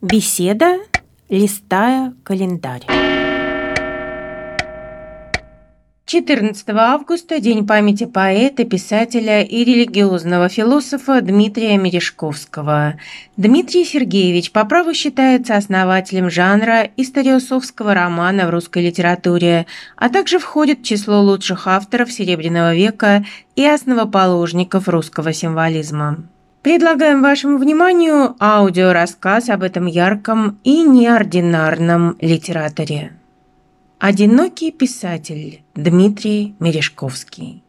Беседа, листая календарь. 14 августа – День памяти поэта, писателя и религиозного философа Дмитрия Мережковского. Дмитрий Сергеевич по праву считается основателем жанра историосовского романа в русской литературе, а также входит в число лучших авторов Серебряного века и основоположников русского символизма. Предлагаем вашему вниманию аудиорассказ об этом ярком и неординарном литераторе. Одинокий писатель Дмитрий Мережковский.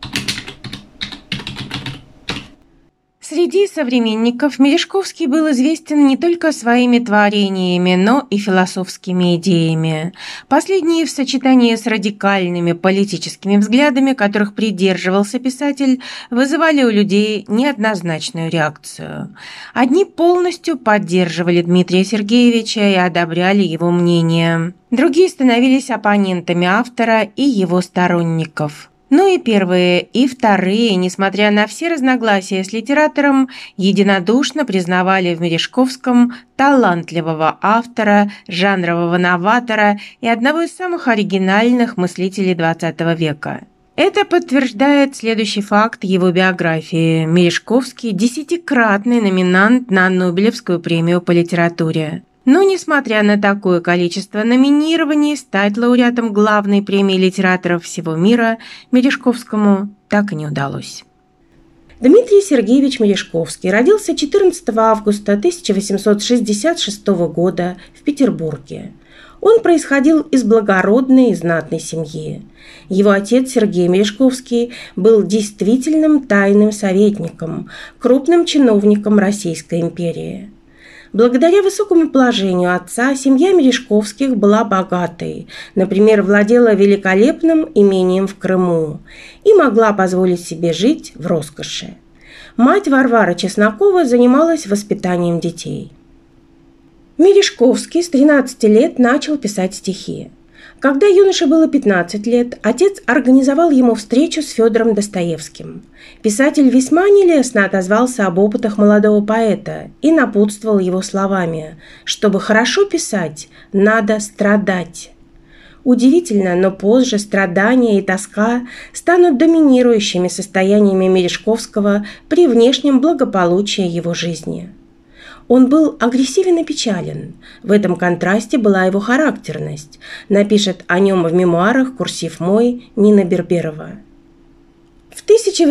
Среди современников Мережковский был известен не только своими творениями, но и философскими идеями. Последние в сочетании с радикальными политическими взглядами, которых придерживался писатель, вызывали у людей неоднозначную реакцию. Одни полностью поддерживали Дмитрия Сергеевича и одобряли его мнение. Другие становились оппонентами автора и его сторонников. Но и первые, и вторые, несмотря на все разногласия с литератором, единодушно признавали в Мережковском талантливого автора, жанрового новатора и одного из самых оригинальных мыслителей XX века. Это подтверждает следующий факт его биографии. Мережковский – 10-кратный номинант на Нобелевскую премию по литературе. Но, несмотря на такое количество номинирований, стать лауреатом главной премии литераторов всего мира Мережковскому так и не удалось. Дмитрий Сергеевич Мережковский родился 14 августа 1866 года в Петербурге. Он происходил из благородной и знатной семьи. Его отец Сергей Мережковский был действительным тайным советником, крупным чиновником Российской империи. Благодаря высокому положению отца семья Мережковских была богатой, например, владела великолепным имением в Крыму и могла позволить себе жить в роскоши. Мать Варвара Чеснокова занималась воспитанием детей. Мережковский с 13 лет начал писать стихи. Когда юноше было 15 лет, отец организовал ему встречу с Федором Достоевским. Писатель весьма нелестно отозвался об опытах молодого поэта и напутствовал его словами: «Чтобы хорошо писать, надо страдать». Удивительно, но позже страдания и тоска станут доминирующими состояниями Мережковского при внешнем благополучии его жизни. Он был агрессивен и печален. В этом контрасте была его характерность. Напишет о нем в мемуарах «Курсив мой» Нина Берберова. В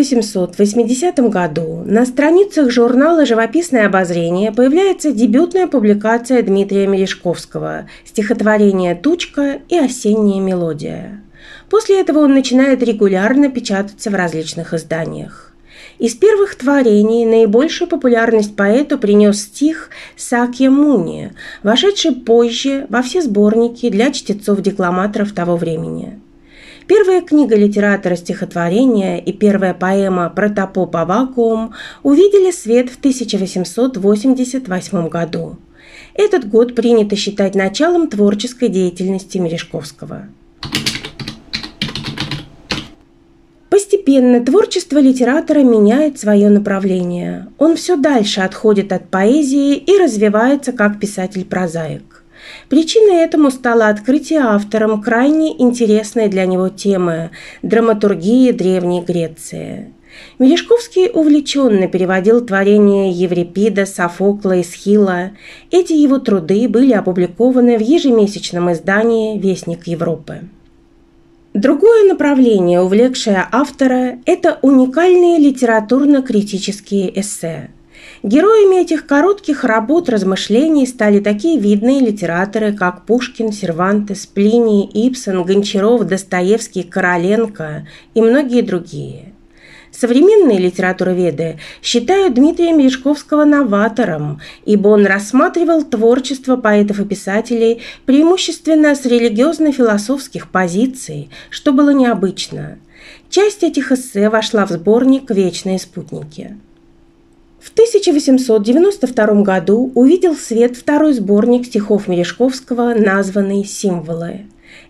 1880 году на страницах журнала «Живописное обозрение» появляется дебютная публикация Дмитрия Мережковского «Стихотворение «Тучка» и «Осенняя мелодия». После этого он начинает регулярно печататься в различных изданиях. Из первых творений наибольшую популярность поэту принес стих «Сакья-Муни», вошедший позже во все сборники для чтецов-декламаторов того времени. Первая книга литератора стихотворения и первая поэма «Протопоп Аввакуум» увидели свет в 1888 году. Этот год принято считать началом творческой деятельности Мережковского. Постепенно творчество литератора меняет свое направление. Он все дальше отходит от поэзии и развивается как писатель-прозаик. Причиной этому стало открытие автором крайне интересной для него темы – драматургии Древней Греции. Мережковский увлеченно переводил творения Еврипида, Софокла, Эсхила. Эти его труды были опубликованы в ежемесячном издании «Вестник Европы». Другое направление, увлекшее автора, это уникальные литературно-критические эссе. Героями этих коротких работ размышлений стали такие видные литераторы, как Пушкин, Сервантес, Плиний, Ибсен, Гончаров, Достоевский, Короленко и многие другие. Современные литературоведы считают Дмитрия Мережковского новатором, ибо он рассматривал творчество поэтов и писателей преимущественно с религиозно-философских позиций, что было необычно. Часть этих эссе вошла в сборник «Вечные спутники». В 1892 году увидел свет второй сборник стихов Мережковского, названный «Символы».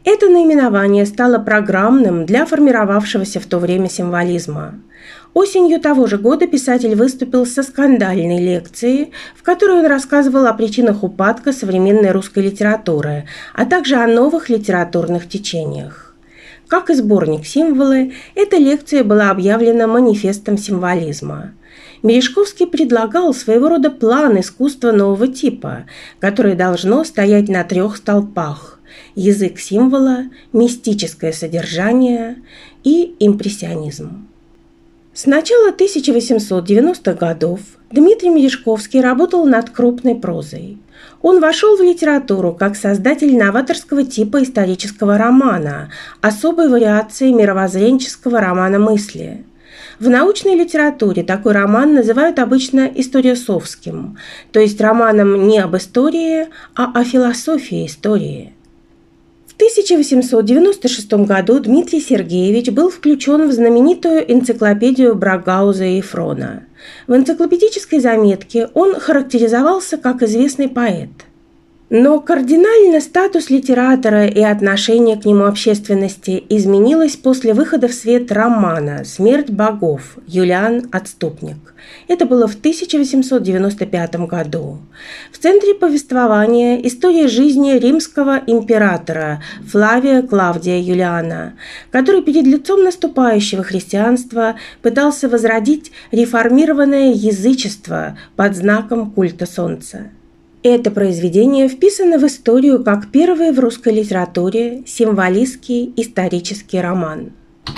Это наименование стало программным для формировавшегося в то время символизма. Осенью того же года писатель выступил со скандальной лекцией, в которой он рассказывал о причинах упадка современной русской литературы, а также о новых литературных течениях. Как и сборник «Символы», эта лекция была объявлена манифестом символизма. Мережковский предлагал своего рода план искусства нового типа, которое должно стоять на 3 столпах: язык символа, мистическое содержание и импрессионизм. С начала 1890-х годов Дмитрий Мережковский работал над крупной прозой. Он вошел в литературу как создатель новаторского типа исторического романа, особой вариации мировоззренческого романа мысли. В научной литературе такой роман называют обычно историософским, то есть романом не об истории, а о философии истории. В 1896 году Дмитрий Сергеевич был включен в знаменитую энциклопедию Брагауза и Фрона. В энциклопедической заметке он характеризовался как известный поэт. Но кардинально статус литератора и отношение к нему общественности изменилось после выхода в свет романа «Смерть богов» Юлиан Отступник. Это было в 1895 году. В центре повествования история жизни римского императора Флавия Клавдия Юлиана, который перед лицом наступающего христианства пытался возродить реформированное язычество под знаком культа солнца. Это произведение вписано в историю как первый в русской литературе символистский исторический роман.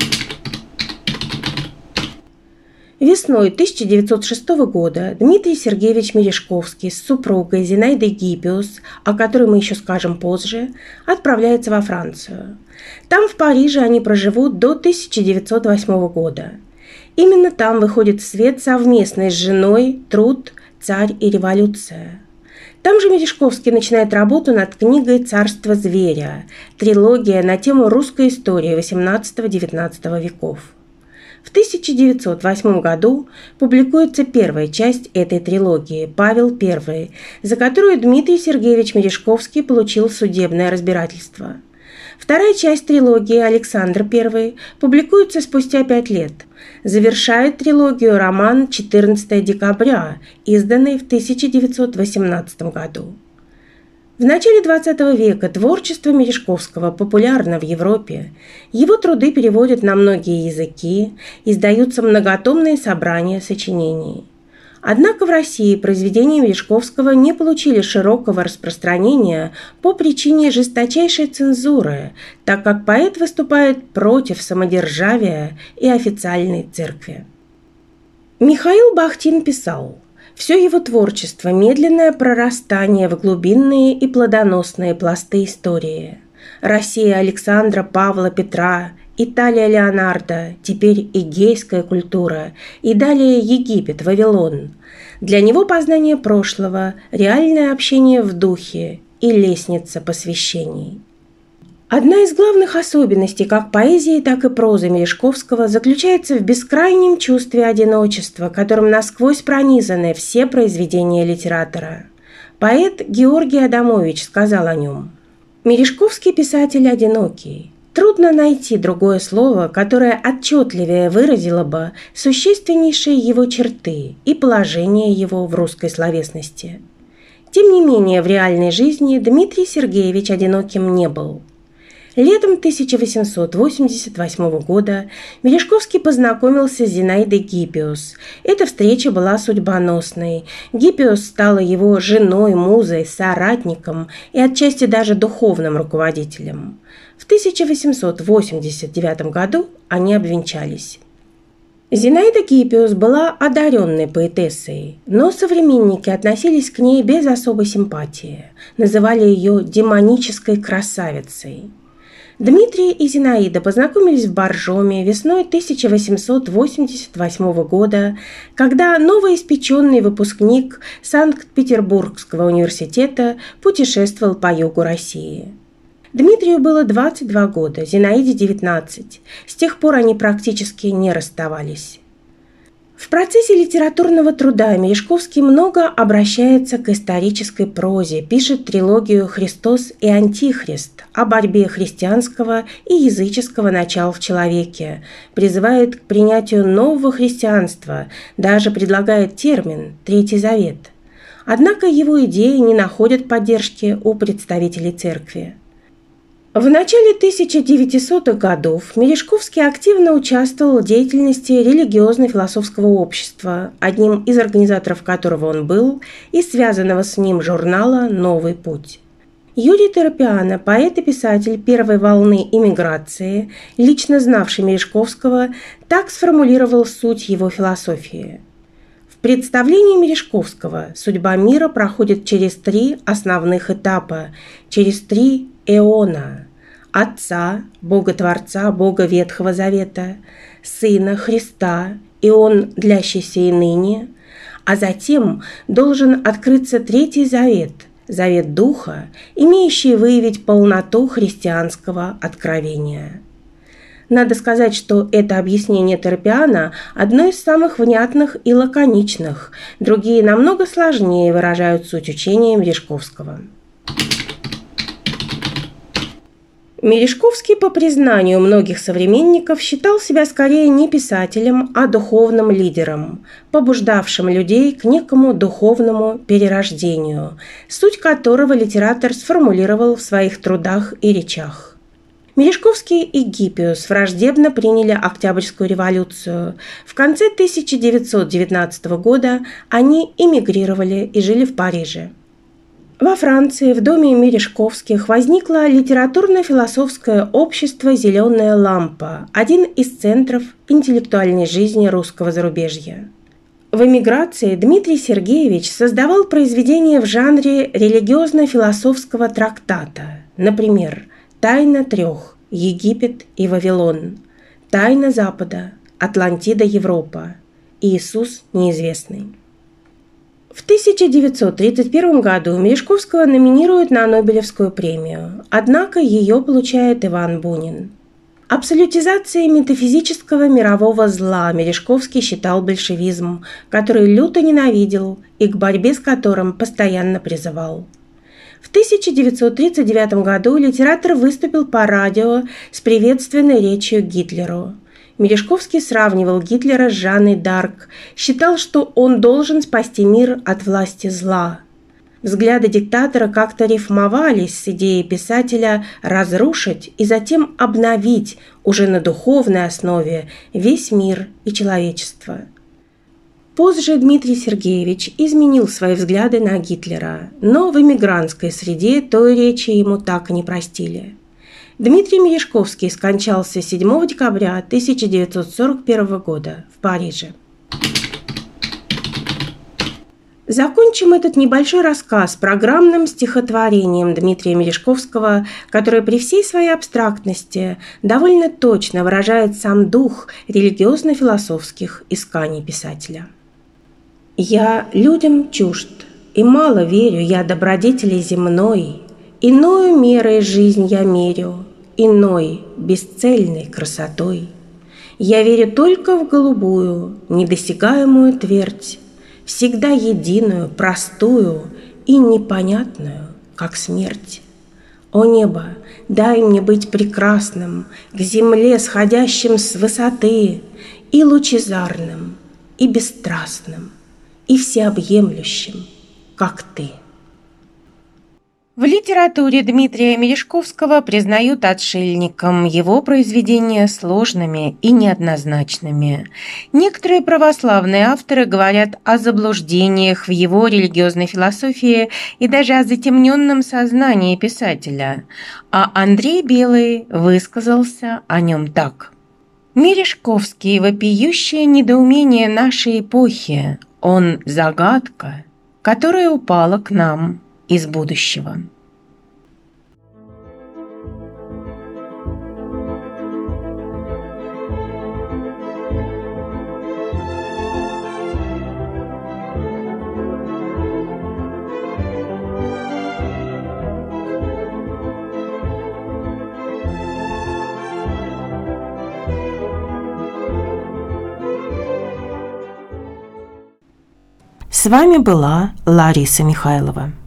Весной 1906 года Дмитрий Сергеевич Мережковский с супругой Зинаидой Гиппиус, о которой мы еще скажем позже, отправляется во Францию. Там, в Париже, они проживут до 1908 года. Именно там выходит в свет совместный с женой труд «Царь и революция». Там же Мережковский начинает работу над книгой «Царство зверя», трилогия на тему русской истории XVIII-XIX веков. В 1908 году публикуется первая часть этой трилогии «Павел I», за которую Дмитрий Сергеевич Мережковский получил судебное разбирательство. Вторая часть трилогии «Александр I» публикуется спустя 5 лет. Завершает трилогию роман «14 декабря», изданный в 1918 году. В начале XX века творчество Мережковского популярно в Европе. Его труды переводят на многие языки, издаются многотомные собрания сочинений. Однако в России произведения Мережковского не получили широкого распространения по причине жесточайшей цензуры, так как поэт выступает против самодержавия и официальной церкви. Михаил Бахтин писал: «Все его творчество – медленное прорастание в глубинные и плодоносные пласты истории. Россия Александра, Павла, Петра, Италия Леонардо, теперь эгейская культура и далее Египет, Вавилон. Для него познание прошлого, реальное общение в духе и лестница посвящений». Одна из главных особенностей как поэзии, так и прозы Мережковского заключается в бескрайнем чувстве одиночества, которым насквозь пронизаны все произведения литератора. Поэт Георгий Адамович сказал о нем: «Мережковский писатель одинокий. Трудно найти другое слово, которое отчетливее выразило бы существеннейшие его черты и положение его в русской словесности». Тем не менее, в реальной жизни Дмитрий Сергеевич одиноким не был. Летом 1888 года Мережковский познакомился с Зинаидой Гиппиус. Эта встреча была судьбоносной. Гиппиус стала его женой, музой, соратником и отчасти даже духовным руководителем. В 1889 году они обвенчались. Зинаида Гиппиус была одаренной поэтессой, но современники относились к ней без особой симпатии, называли ее демонической красавицей. Дмитрий и Зинаида познакомились в Боржоме весной 1888 года, когда новоиспеченный выпускник Санкт-Петербургского университета путешествовал по югу России. Дмитрию было 22 года, Зинаиде 19. С тех пор они практически не расставались. В процессе литературного труда Мережковский много обращается к исторической прозе, пишет трилогию «Христос и Антихрист» о борьбе христианского и языческого начал в человеке, призывает к принятию нового христианства, даже предлагает термин «Третий Завет». Однако его идеи не находят поддержки у представителей церкви. В начале 1900-х годов Мережковский активно участвовал в деятельности религиозно-философского общества, одним из организаторов которого он был, и связанного с ним журнала «Новый путь». Юрий Торопиано, поэт и писатель первой волны эмиграции, лично знавший Мережковского, так сформулировал суть его философии. В представлении Мережковского судьба мира проходит через три основных этапа, через три эона: Отца, Бога-Творца, Бога Ветхого Завета, Сына Христа, эон, длящийся и ныне, а затем должен открыться Третий Завет, Завет Духа, имеющий выявить полноту христианского откровения. Надо сказать, что это объяснение Торопиано одно из самых внятных и лаконичных, другие намного сложнее выражают суть учения Мережковского. Мережковский, по признанию многих современников, считал себя скорее не писателем, а духовным лидером, побуждавшим людей к некому духовному перерождению, суть которого литератор сформулировал в своих трудах и речах. Мережковский и Гиппиус враждебно приняли Октябрьскую революцию. В конце 1919 года они эмигрировали и жили в Париже. Во Франции в доме Мережковских возникло литературно-философское общество «Зеленая лампа», один из центров интеллектуальной жизни русского зарубежья. В эмиграции Дмитрий Сергеевич создавал произведения в жанре религиозно-философского трактата, например, «Тайна трех. Египет и Вавилон», «Тайна Запада. Атлантида, Европа», «Иисус неизвестный». В 1931 году Мережковского номинируют на Нобелевскую премию, однако ее получает Иван Бунин. Абсолютизацией метафизического мирового зла Мережковский считал большевизм, который люто ненавидел и к борьбе с которым постоянно призывал. В 1939 году литератор выступил по радио с приветственной речью Гитлеру. Мережковский сравнивал Гитлера с Жанной д'Арк, считал, что он должен спасти мир от власти зла. Взгляды диктатора как-то рифмовались с идеей писателя разрушить и затем обновить уже на духовной основе весь мир и человечество. Позже Дмитрий Сергеевич изменил свои взгляды на Гитлера, но в эмигрантской среде той речи ему так и не простили. Дмитрий Мережковский скончался 7 декабря 1941 года в Париже. Закончим этот небольшой рассказ программным стихотворением Дмитрия Мережковского, которое при всей своей абстрактности довольно точно выражает сам дух религиозно-философских исканий писателя. «Я людям чужд, и мало верю я добродетели земной, иною мерой жизнь я мерю, иной, бесцельной красотой. Я верю только в голубую, недосягаемую твердь, всегда единую, простую и непонятную, как смерть. О небо, дай мне быть прекрасным, к земле сходящим с высоты, и лучезарным, и бесстрастным, и всеобъемлющим, как ты». В литературе Дмитрия Мережковского признают отшельником, его произведения сложными и неоднозначными. Некоторые православные авторы говорят о заблуждениях в его религиозной философии и даже о затемненном сознании писателя, а Андрей Белый высказался о нем так. «Мережковский – вопиющее недоумение нашей эпохи, он – загадка, которая упала к нам из будущего». С вами была Лариса Михайлова.